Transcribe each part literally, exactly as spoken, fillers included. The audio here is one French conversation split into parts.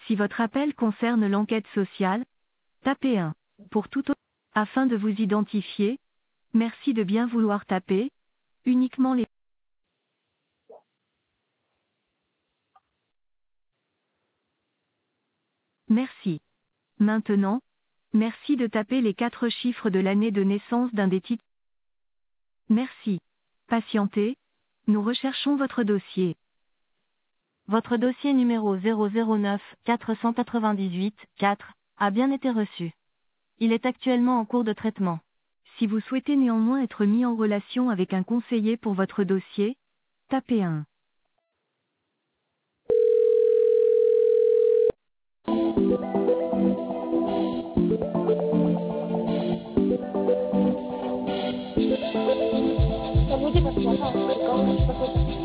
Si votre appel concerne l'enquête sociale, tapez un. Pour tout autre, afin de vous identifier, merci de bien vouloir taper uniquement les... Merci. Maintenant, merci de taper les quatre chiffres de l'année de naissance d'un des titres. Merci. Patientez, nous recherchons votre dossier. Votre dossier numéro zéro zéro neuf quatre cent quatre-vingt-dix-huit quatre a bien été reçu. Il est actuellement en cours de traitement. Si vous souhaitez néanmoins être mis en relation avec un conseiller pour votre dossier, tapez un. Ça vous dit parce que attends, c'est quand même, je sais pas quoi faire.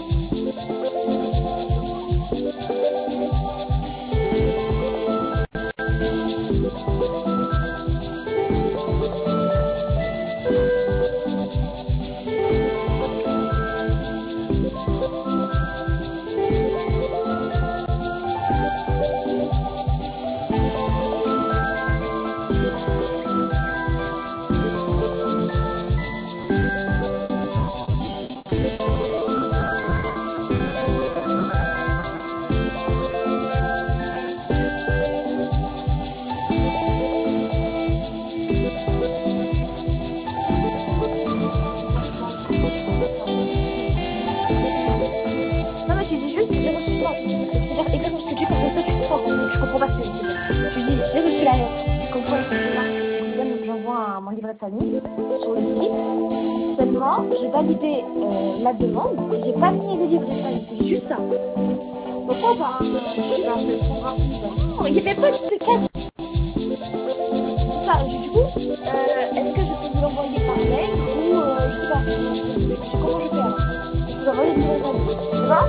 Non mais tu dis juste j'ai reçu ça. C'est-à-dire exactement ce que tu penses, mais toi tu comprends, je comprends pas ce que tu dis. Tu dis j'ai reçu la lettre, je comprends ce que tu marques. Donc j'envoie un- mon livret de famille sur le site. Seulement, j'ai validé euh, la demande et j'ai pas mis le livret de famille, c'est juste ça. Pourquoi pas euh, je sais pas, c'est trop rapide. Non, il n'y avait pas de secret. C'est ça, du coup, euh, est-ce que je peux vous l'envoyer par mail ou euh, je sais pas, je- je- comment je fais alors? Je vous envoie le livret de famille, ça va?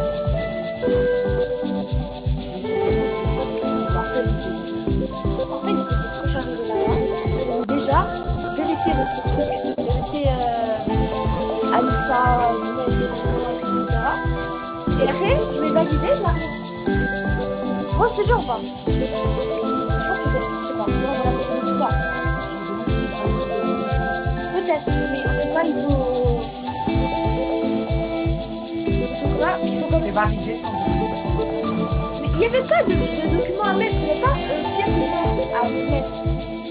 En fait, en fait, c'est trop chargé de là. Donc déjà, vérifier votre truc, vérifier euh, Alissa, Inès, et cetera. Et après, je vais valider la moi, je te jure pas. Je pense que c'est, je sais pas, non, voilà, c'est tout ça. Peut-être, mais en fait, là, il faut... Donc là, il faut comme... C'est validé sans Mais il n'y avait pas de, de document à mettre, il n'y avait pas euh, pièce de à mettre.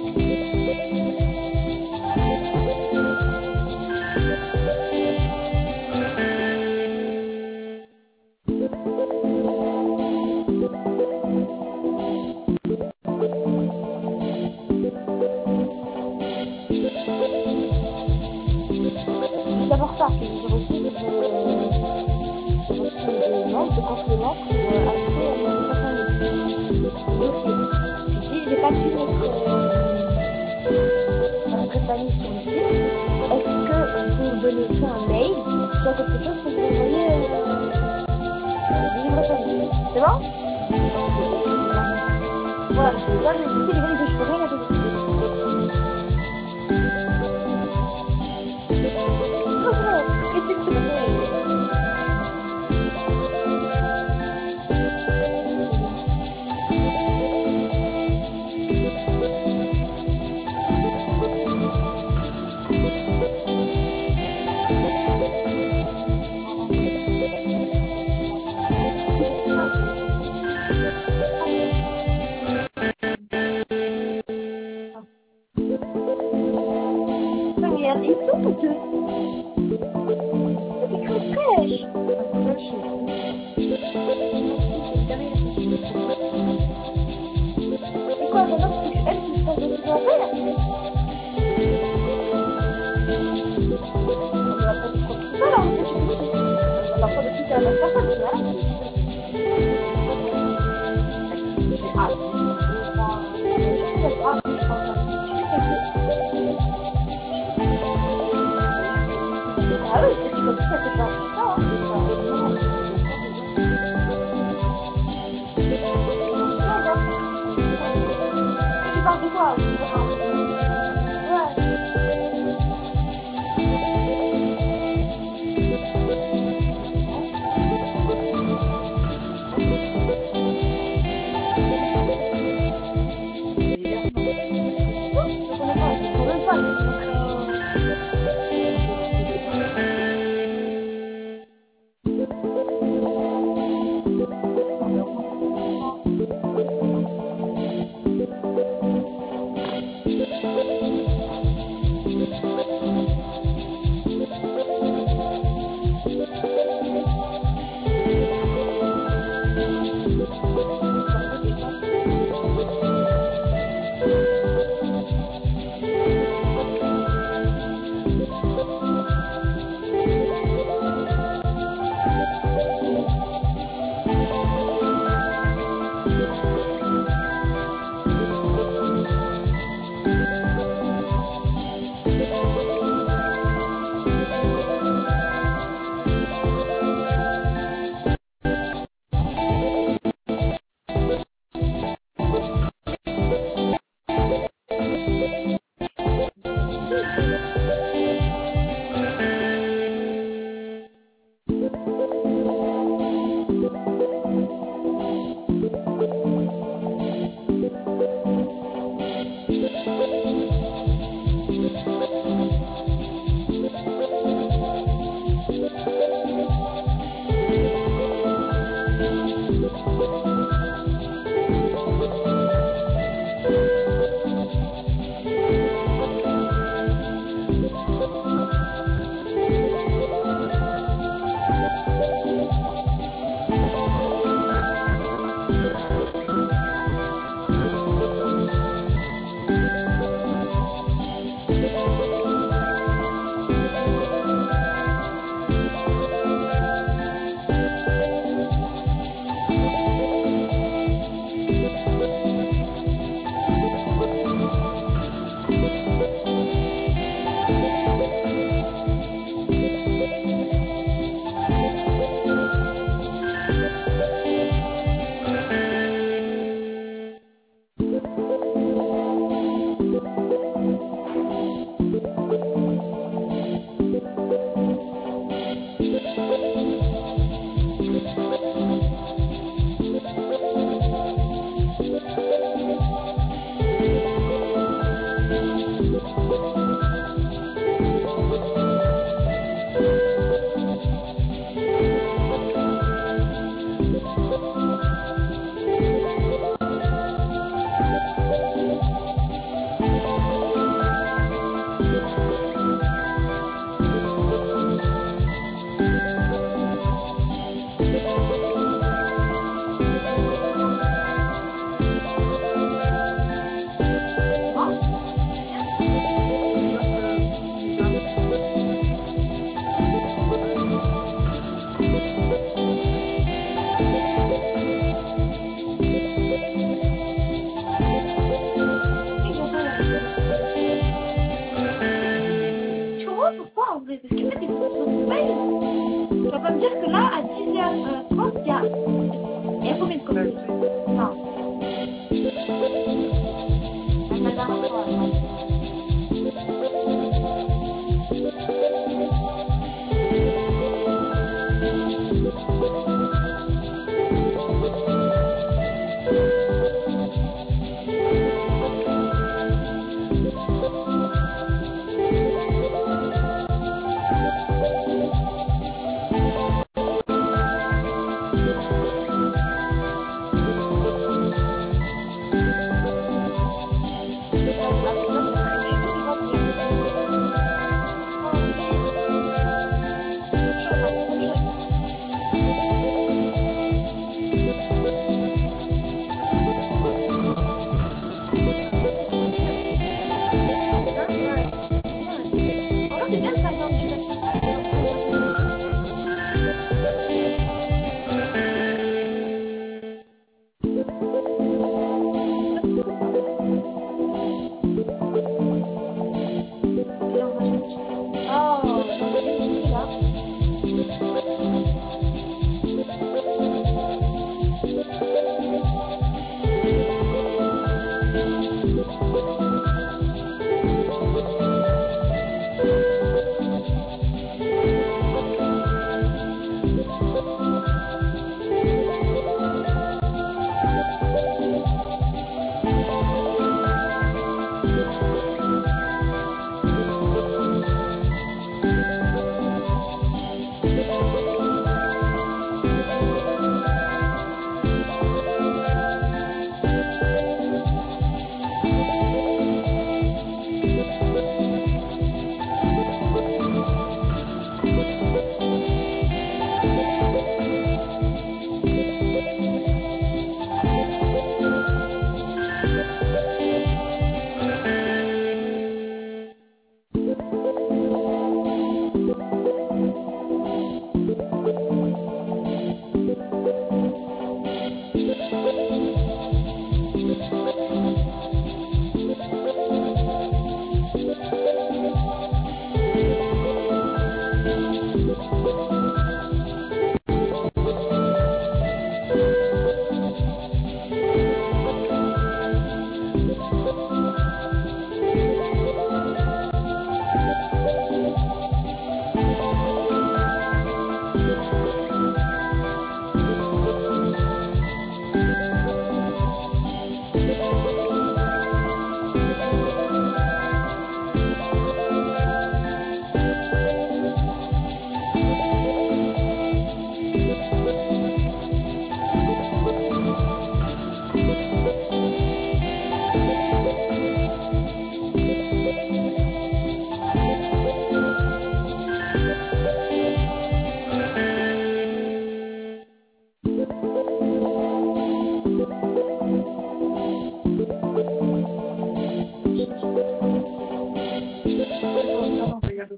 C'est d'abord ça, que j'ai reçu de, j'ai reçu des demandes de compléments pour euh, ajouter à mon dossier. J'ai dit, j'ai pas pu mettre euh, ma compagnie sur le site. Est-ce que euh, vous me donnez soit un mail, soit quelque chose pour vous envoyer euh, des livres de famille? C'est bon? Voilà, c'est ça, le dossier, les validés, je peux rien ajouter. Non, c'est vrai, qu'est-ce que tu veux? Regarde, ils sont tous deux. C'est écrit fraîche. Et quoi, maintenant, c'est elle qui se passe aussi en faire? On va pas se tromper. Ça, là, on sait tout. On va pas de tout à la personne, tu vois. J'ai hâte. J'ai hâte, je pense. Ah oui, c'est comme ça, ça fait pas ça, hein. Tu parles de quoi? Ouais.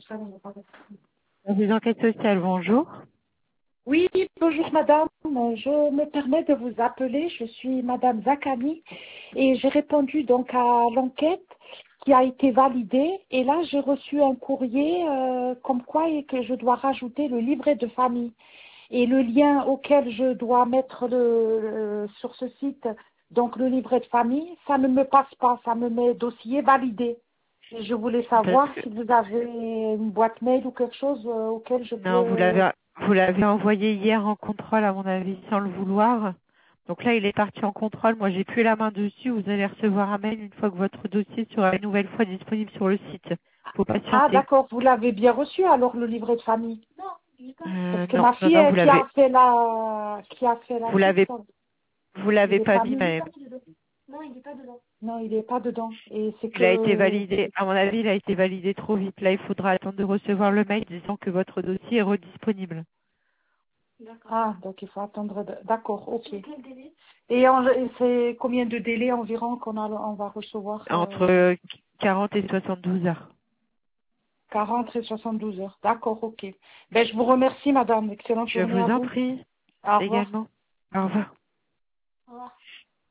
Des enquêtes sociales, bonjour. Oui, bonjour madame. Je me permets de vous appeler. Je suis madame Zakani et j'ai répondu donc à l'enquête qui a été validée. Et là, j'ai reçu un courrier euh, comme quoi et que je dois rajouter le livret de famille. Et le lien auquel je dois mettre le, le- sur ce site, donc le livret de famille, ça ne me passe pas. Ça me met dossier validé. Et je voulais Parce savoir que, si vous avez une boîte mail ou quelque chose euh, auquel je non, vous peux... l'avez, vous l'avez envoyé hier en contrôle, à mon avis, sans le vouloir. Donc là, il est parti en contrôle. Moi, j'ai plus la main dessus. Vous allez recevoir un mail une fois que votre dossier sera une nouvelle fois disponible sur le site. Faut Ah, patienter. d'accord, vous l'avez bien reçu alors le livret de famille. Parce Euh, que non, ma non, fille non, elle, vous qui a l'avez, fait la qui a fait la vous fiche, l'avez, ça, vous il l'avez est pas pas mis, mis. même. Non, il est pas dedans. Et c'est Il a été que validé, à mon avis, il a été validé trop vite. Là, il faudra attendre de recevoir le mail disant que votre dossier est redisponible. ah donc il faut attendre. de- D'accord, ok. Et, en- et c'est combien de délais environ qu'on a on va recevoir euh, Entre quarante et soixante-douze heures. quarante et soixante-douze heures. D'accord, ok. Ben je vous remercie madame. Excellente Je journée à vous en vous. prie, Au revoir. également. Au revoir.